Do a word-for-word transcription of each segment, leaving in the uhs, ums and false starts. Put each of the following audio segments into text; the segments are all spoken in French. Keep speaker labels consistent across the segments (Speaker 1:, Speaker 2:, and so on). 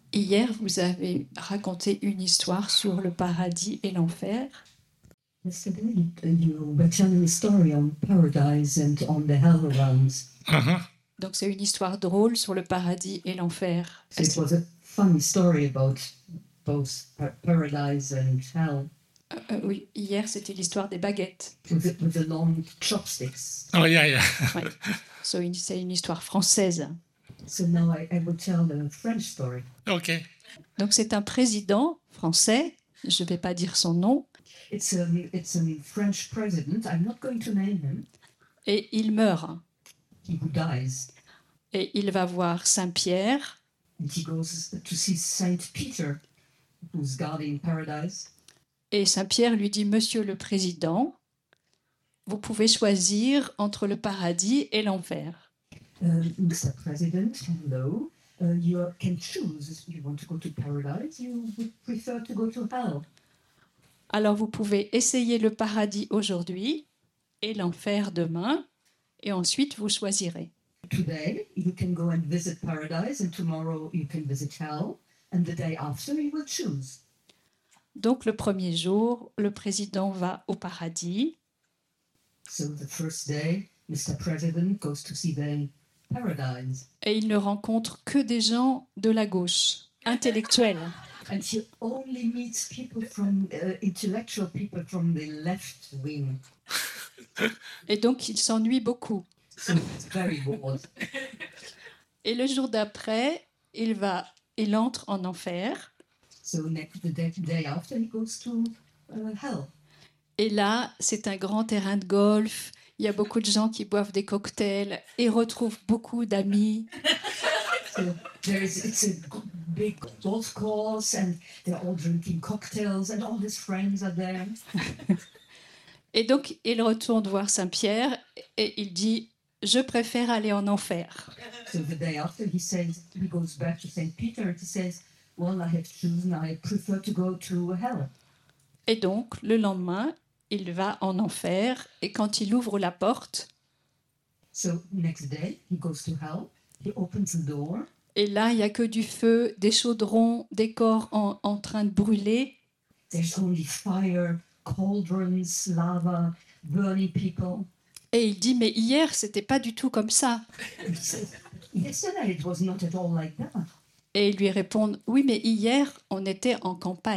Speaker 1: Hier, vous avez raconté une histoire sur le paradis et l'enfer.
Speaker 2: Yesterday, you were telling a story on paradise and on the hell realms.
Speaker 3: Uh-huh.
Speaker 1: Donc c'est une histoire drôle sur le paradis et l'enfer.
Speaker 2: So it was a funny story about both pa- paradise and hell,
Speaker 1: Euh, euh, oui, hier c'était l'histoire des baguettes.
Speaker 2: with the, with the long chopsticks.
Speaker 3: Oh, yeah, yeah.
Speaker 1: Ouais. So, une- c'est une histoire française.
Speaker 2: So now I, I will tell the French story.
Speaker 3: Okay.
Speaker 1: Donc c'est un président français, je ne vais pas dire son nom,
Speaker 2: It's a it's a French president. I'm not going to name him.
Speaker 1: et il meurt.
Speaker 2: He who dies,
Speaker 1: Et il va voir Saint-Pierre,
Speaker 2: and he goes to see Saint Peter, who's guarding paradise.
Speaker 1: et Saint-Pierre lui dit, Monsieur le Président, vous pouvez choisir entre le paradis et l'enfer.
Speaker 2: Uh, Mister President, hello. Uh, you can choose. You want to go to paradise? You would prefer to go to hell?
Speaker 1: Alors vous pouvez essayer le paradis aujourd'hui et l'enfer demain, et ensuite vous choisirez.
Speaker 2: Today you can go and visit paradise, and tomorrow you can visit hell, and the day after you will choose.
Speaker 1: Donc le premier jour, le président va au paradis,
Speaker 2: So the first day, Mister President goes to see the paradise,
Speaker 1: et il ne rencontre que des gens de la gauche, intellectuels.
Speaker 2: and he only meets people from uh, intellectual people from the left wing.
Speaker 1: Et donc il s'ennuie beaucoup.
Speaker 2: So it's very bored.
Speaker 1: Et le jour d'après, il va, il entre en enfer.
Speaker 2: So next the day, day after he goes to uh, hell.
Speaker 1: Et là, c'est un grand terrain de golf. Il y a beaucoup de gens qui boivent des cocktails et retrouvent beaucoup d'amis.
Speaker 2: So there is it's a g- big golf course, and they're all drinking cocktails, and all his friends are there.
Speaker 1: Et donc, il retourne voir Saint-Pierre et il dit « Je préfère aller en enfer
Speaker 2: So the day after, he says he goes back to Saint Peter and he says, "Well, I have chosen. I prefer to go to hell." ».
Speaker 1: Et donc, le lendemain, il va en enfer et quand il ouvre la porte,
Speaker 2: So next day, he goes to hell. He opens the door,
Speaker 1: et là, il n'y a que du feu, des chaudrons, des corps en, en train de brûler.
Speaker 2: there's only fire, cauldrons, lava, burning people.
Speaker 1: Et il dit « Mais hier, c'était pas du tout comme ça ».
Speaker 2: And he says, "Yesterday it was not at all like that."
Speaker 1: Et ils lui répondent « Oui, mais hier, on était en campagne ».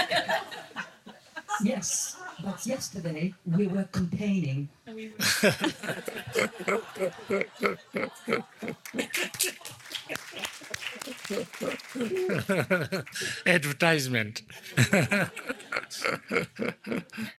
Speaker 2: Yes, but yesterday we were campaigning.
Speaker 3: Advertisement.